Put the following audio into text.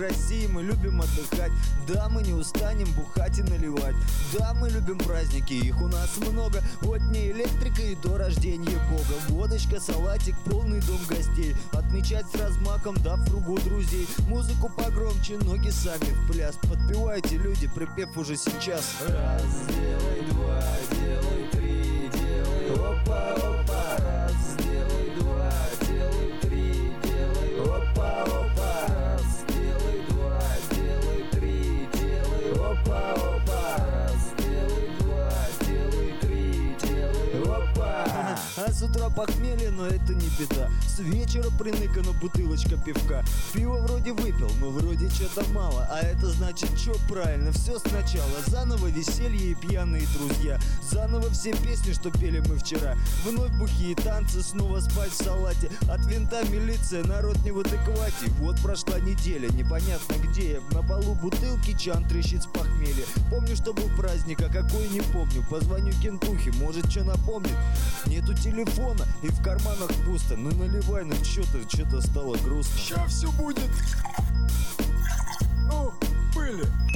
России мы любим отдыхать. Да, мы не устанем бухать и наливать. Да, мы любим праздники, их у нас много. От дней электрика и до рождения Бога. Водочка, салатик, полный дом гостей. Отмечать с размахом, дав кругу друзей. Музыку погромче, ноги сами в пляс. Подпевайте, люди, припев уже сейчас. Раз, делай, два, делай, три, делай. Опа, опа. Раз, делай, два, делай, три, делай. Опа, опа. Раз, делай, два, делай, три, делай. Опа, опа. Раз, делай, два, делай, три, делай. Опа. А с утра похмелье, но это не беда. С вечера приныкана бутылочка пивка. Пиво вроде выпил, но вроде что-то мало. А это значит, что правильно, все сначала. Заново веселье и пьяные друзья. Заново все песни, что пели мы вчера. Вновь бухие танцы, снова спать в салате. От винта милиция, народ не в адеквате. Вот прошла неделя, непонятно где я. На полу бутылки, чан трещит с похмелья. Помню, что был праздник, а какой не помню. Позвоню кентухе, может что напомнит. Нету телефона и в карманах пусто. Ну наливай, ну что-то стало грустно. Ща все будет. Ну, были.